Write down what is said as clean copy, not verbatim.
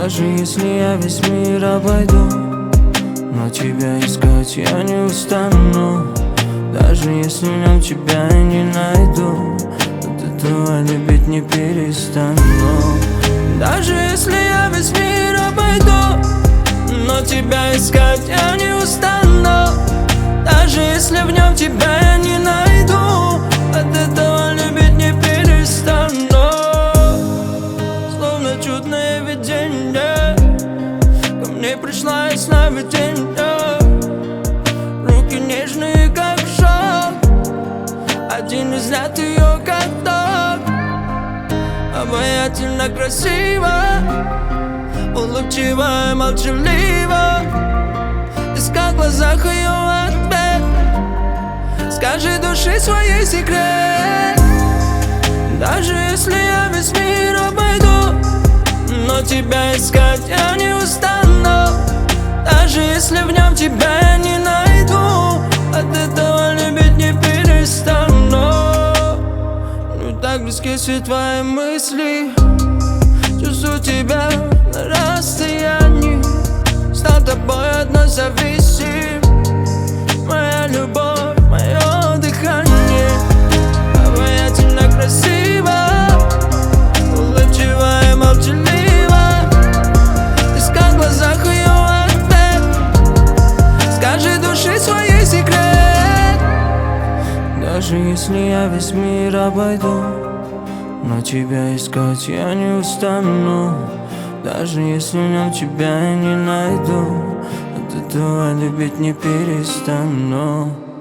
Даже если я весь мир обойду, но тебя искать я не устану. Даже если в нем тебя я не найду, от этого любить не перестану. Даже если я весь мир обойду, но тебя искать я не устану. Даже если в нем тебя я не найду, от этого любить не перестану. Словно чудное видение, ко мне пришла из сновидения. Руки нежные, как шок, один взгляд ее как ток. Обаятельно красиво, улыбчиво и молчаливо. Искал в глазах ее ответ, скажи души своей секрет. Даже если я весь мир обойду, но тебя искать я не устану. Даже если в нем тебя я не найду, от этого любить не перестану. Ну так близки все твои мысли, чувствую тебя на расстоянии. Стал тобой одной зависим, моя любовь, мое дыхание. Обаятельно красиво, улыбчиво и молчаливо. Искал в глазах ее ответ, скажи души своей секрет. Даже если я весь мир обойду, но тебя искать я не устану. Даже если в нем тебя я не найду, от этого любить не перестану.